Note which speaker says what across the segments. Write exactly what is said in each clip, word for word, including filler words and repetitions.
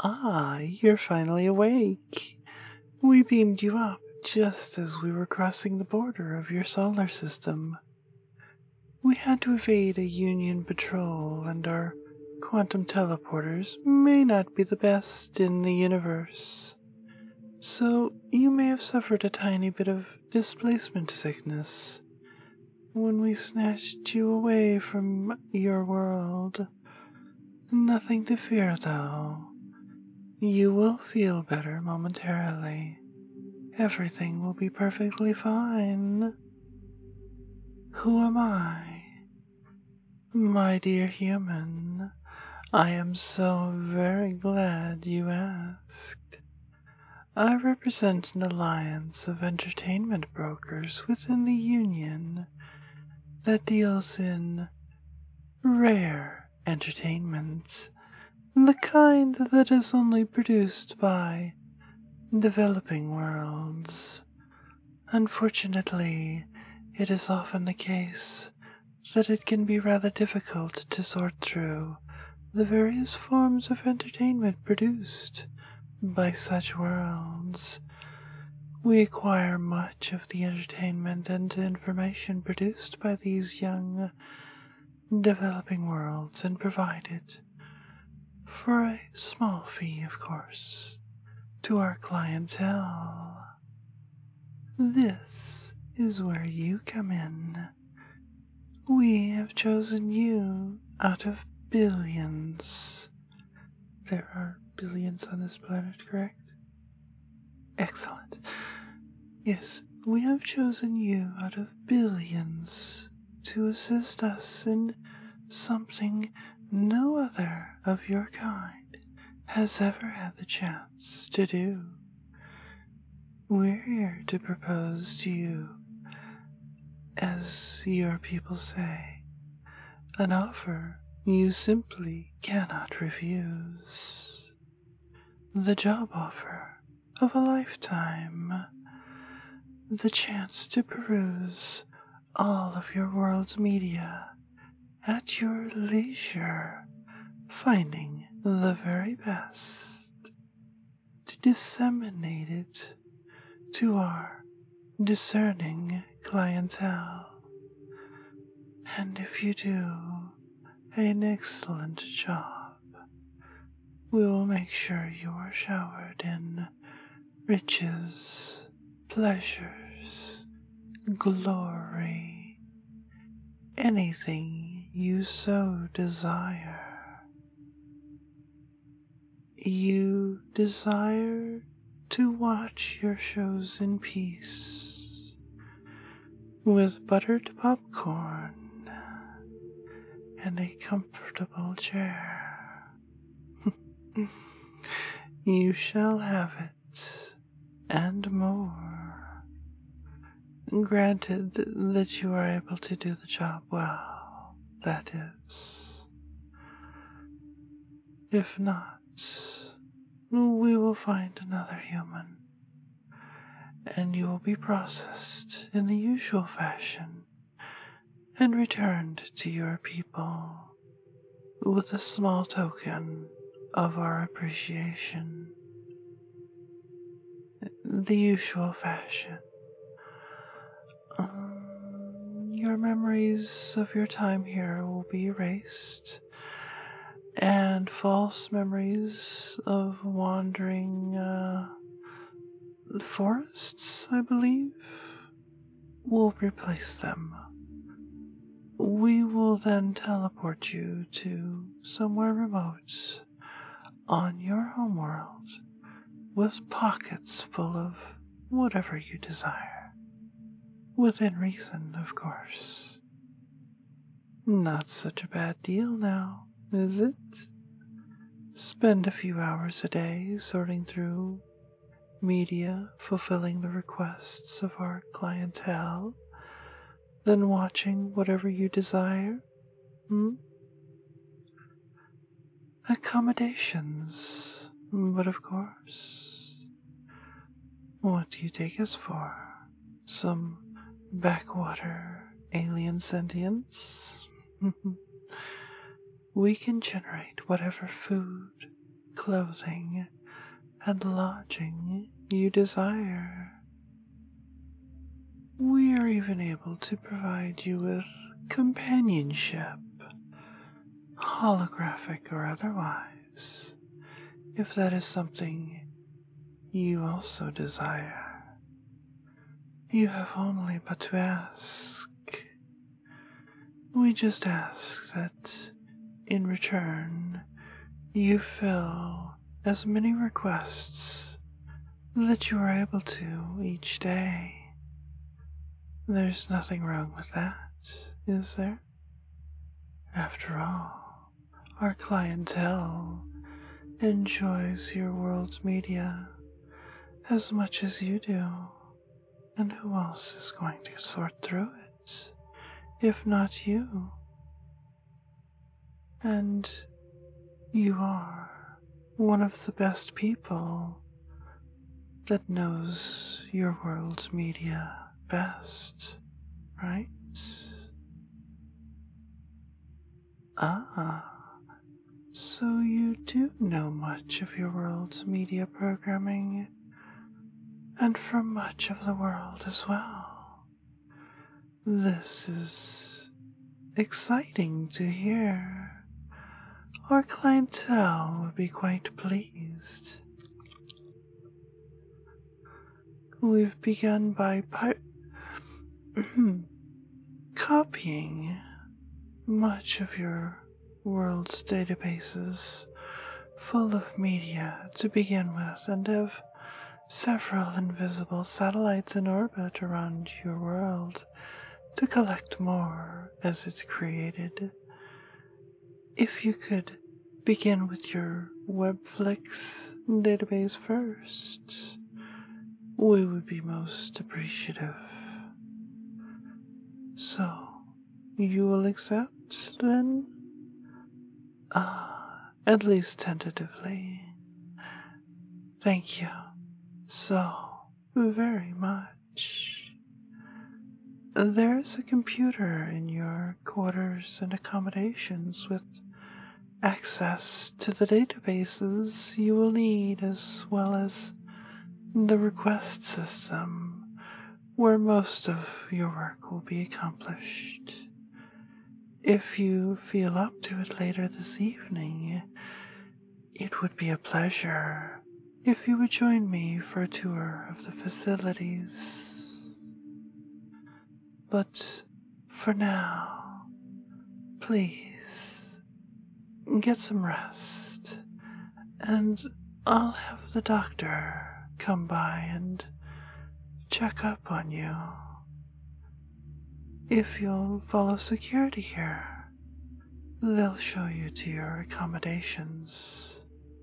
Speaker 1: Ah, you're finally awake. We beamed you up just as we were crossing the border of your solar system. We had to evade a Union patrol, and our quantum teleporters may not be the best in the universe. So you may have suffered a tiny bit of displacement sickness when we snatched you away from your world. Nothing to fear, though. You will feel better momentarily. Everything will be perfectly fine. Who am I? My dear human, I am so very glad you asked. I represent an alliance of entertainment brokers within the Union that deals in rare entertainment, the kind that is only produced by developing worlds. Unfortunately, it is often the case that it can be rather difficult to sort through the various forms of entertainment produced by such worlds. We acquire much of the entertainment and information produced by these young, developing worlds and provide it, for a small fee, of course, to our clientele. This is where you come in. We have chosen you out of billions. There are billions on this planet, correct? Excellent. Yes, we have chosen you out of billions to assist us in something no other of your kind has ever had the chance to do. We're here to propose to you, as your people say, an offer you simply cannot refuse. The job offer of a lifetime. The chance to peruse all of your world's media at your leisure, finding the very best, to disseminate it to our discerning clientele. And if you do an excellent job, we will make sure you are showered in riches, pleasures, glory, anything you so desire. You desire to watch your shows in peace, with buttered popcorn and a comfortable chair. You shall have it, and more, granted that you are able to do the job well, that is. If not, we will find another human, and you will be processed in the usual fashion and returned to your people with a small token of our appreciation. The usual fashion. Um, your memories of your time here will be erased, and false memories of wandering uh, forests, I believe, will replace them. We will then teleport you to somewhere remote on your homeworld with pockets full of whatever you desire. Within reason, of course. Not such a bad deal now, is it? Spend a few hours a day sorting through media, fulfilling the requests of our clientele, then watching whatever you desire. Hmm? Accommodations, but of course. What do you take us for? Some backwater alien sentience? We can generate whatever food, clothing, and lodging you desire. We are even able to provide you with companionship, holographic or otherwise, if that is something you also desire. You have only but to ask. We just ask that, in return, you fill as many requests that you are able to each day. There's nothing wrong with that, is there? After all, our clientele enjoys your world's media as much as you do, and who else is going to sort through it, if not you? And you are one of the best people that knows your world's media best, right? Ah, so you do know much of your world's media programming, and from much of the world as well. This is exciting to hear. Our clientele would be quite pleased. We've begun by pi- copying much of your world's databases full of media to begin with, and have several invisible satellites in orbit around your world to collect more as it's created. If you could begin with your Webflix database first, we would be most appreciative. So, you will accept, then? Ah, at least tentatively. Thank you so very much. There's a computer in your quarters and accommodations with access to the databases you will need, as well as the request system, where most of your work will be accomplished. If you feel up to it later this evening, it would be a pleasure if you would join me for a tour of the facilities. But for now, please get some rest, and I'll have the doctor come by and check up on you. If you'll follow security here, they'll show you to your accommodations.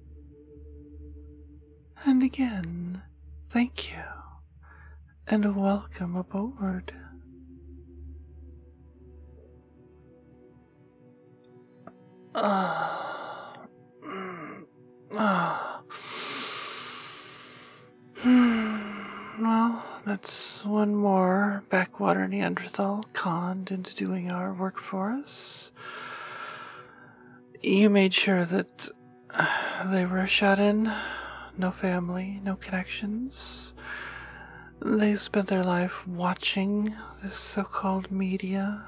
Speaker 1: And again, thank you, and welcome aboard. Ah. Ah. Well, that's one more backwater Neanderthal conned into doing our work for us. You made sure that they were shut in, no family, no connections. They spent their life watching this so-called media.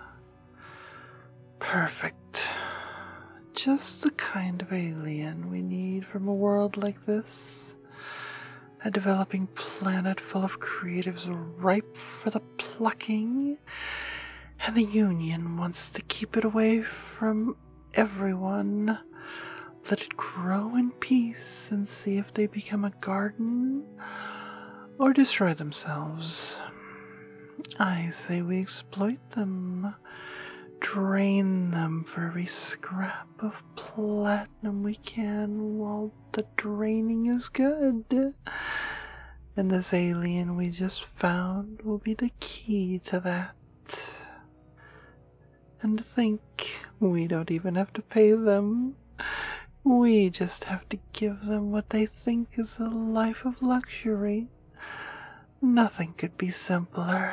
Speaker 1: Perfect. Just the kind of alien we need from a world like this. A developing planet full of creatives ripe for the plucking, and the Union wants to keep it away from everyone. Let it grow in peace and see if they become a garden or destroy themselves. I say we exploit them, drain them for every scrap of platinum we can while the draining is good. And this alien we just found will be the key to that. And to think we don't even have to pay them. We just have to give them what they think is a life of luxury. Nothing could be simpler.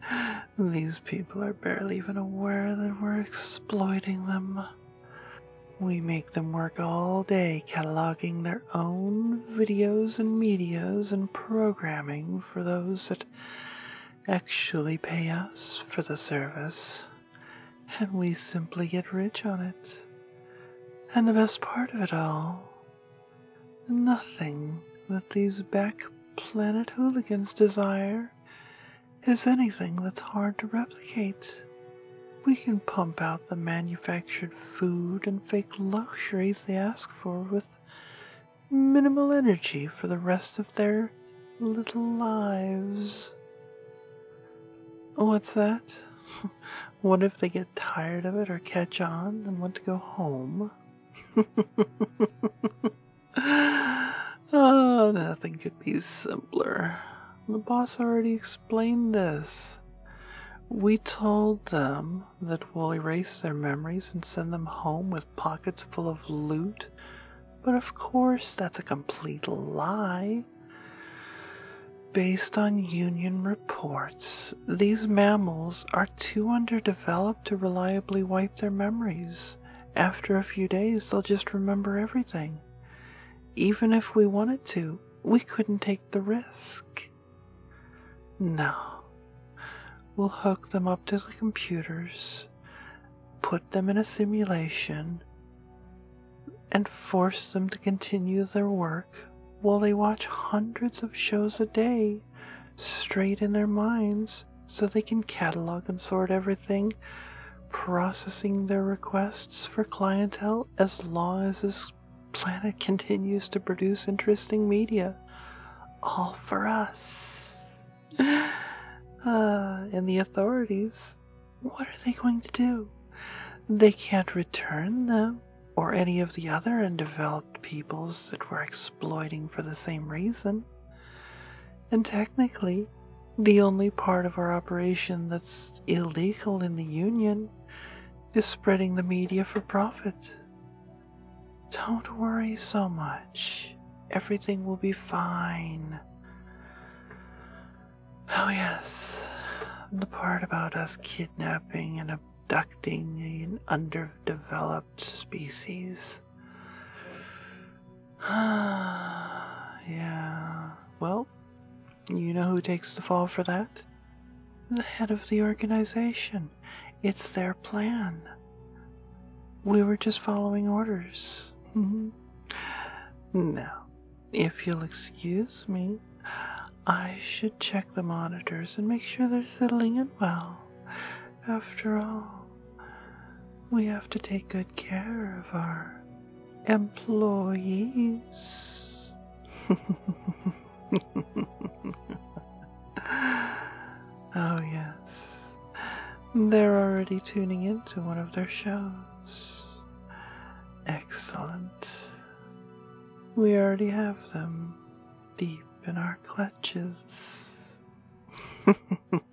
Speaker 1: These people are barely even aware that we're exploiting them. We make them work all day cataloging their own videos and medias and programming for those that actually pay us for the service, and we simply get rich on it. And the best part of it all, nothing that these back planet hooligans desire is anything that's hard to replicate. We can pump out the manufactured food and fake luxuries they ask for with minimal energy for the rest of their little lives. What's that? What if they get tired of it or catch on and want to go home? Oh, nothing could be simpler. The boss already explained this. We told them that we'll erase their memories and send them home with pockets full of loot, but of course that's a complete lie. Based on Union reports, these mammals are too underdeveloped to reliably wipe their memories. After a few days, they'll just remember everything. Even if we wanted to, we couldn't take the risk. No. We'll hook them up to the computers, put them in a simulation, and force them to continue their work while they watch hundreds of shows a day straight in their minds so they can catalog and sort everything, processing their requests for clientele as long as this planet continues to produce interesting media. All for us. Uh, and the authorities, what are they going to do? They can't return them or any of the other undeveloped peoples that we're exploiting for the same reason. And technically, the only part of our operation that's illegal in the Union is spreading the media for profit. Don't worry so much. Everything will be fine. Oh yes, the part about us kidnapping and abducting an underdeveloped species. Yeah, well, you know who takes the fall for that? The head of the organization. It's their plan. We were just following orders. Now, if you'll excuse me, I should check the monitors and make sure they're settling in well. After all, we have to take good care of our employees. Oh yes, they're already tuning into one of their shows. Excellent. We already have them deep in our clutches.